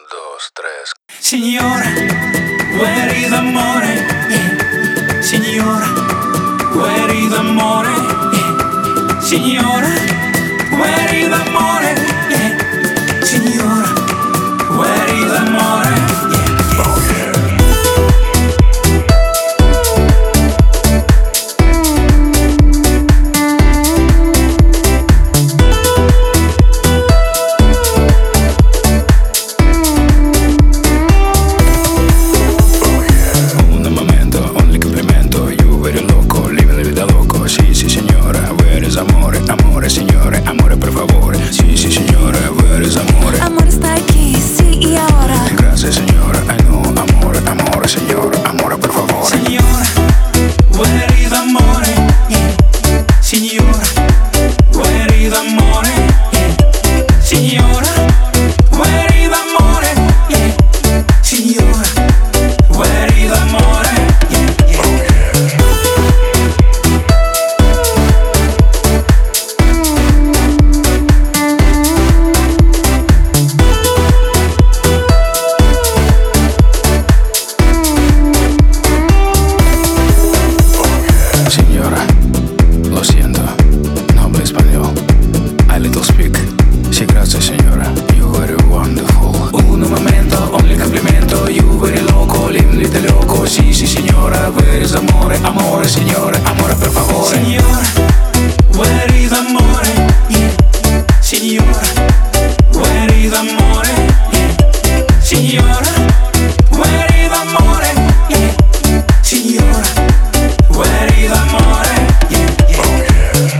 dos, tres. Signora, where is amore? Yeah. Signora, where is amore? Yeah. Signora, where is amore? Yeah. Signora, where is amore? Yeah. Oh yeah. Amore signore, amore per favore. Sì, sì signore, where is amore? Amore stai qui, sì, e ora. Grazie signora, I know, amore, amore signore, amore per favore. Signora, where is amore? Yeah. Signora, where is amore? Yeah. Signora, where is amore? Yeah. Signora, where is amore? Signora, lo siento, no hablo español. I little speak. Sì, grazie signora, you very wonderful. Un momento, only complimento. You very loco, lindo de loco. Sì, sì signora, where is amore? Amore signore, amore per favore. Signora, where is amore? Yeah. Signora, where is amore? Yeah. Signora, where is amore? Yeah. Signora, where is amore? Yeah, yeah. Oh, yeah.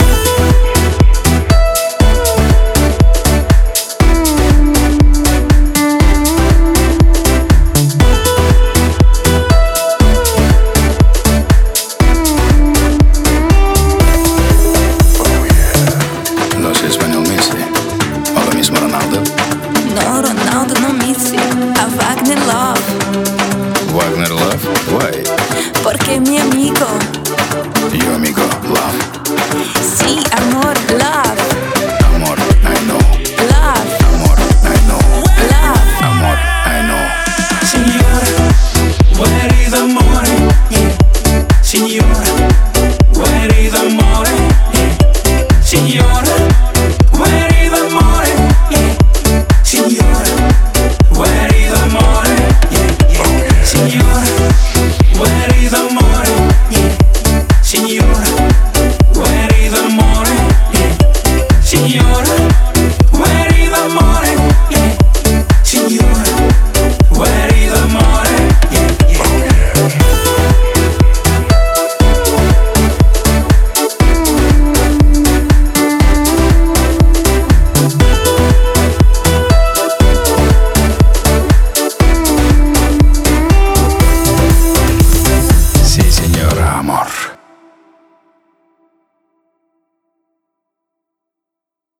Oh, yeah. No sé español, Messi. O lo mismo Ronaldo. No, Ronaldo, no Messi. A Wagner Love. Wagner Love? Why? Porque é meu amigo. Io amico.